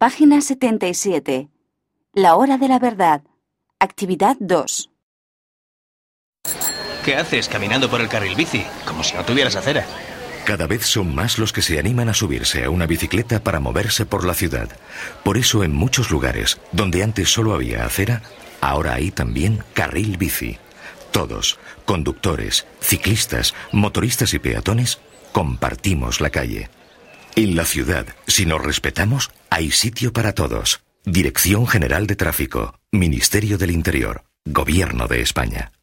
Página 77. La hora de la verdad. Actividad 2. ¿Qué haces caminando por el carril bici? Como si no tuvieras acera. Cada vez son más los que se animan a subirse a una bicicleta para moverse por la ciudad. Por eso en muchos lugares, donde antes solo había acera, ahora hay también carril bici. Todos, conductores, ciclistas, motoristas y peatones, compartimos la calle. En la ciudad, si nos respetamos, hay sitio para todos. Dirección General de Tráfico, Ministerio del Interior, Gobierno de España.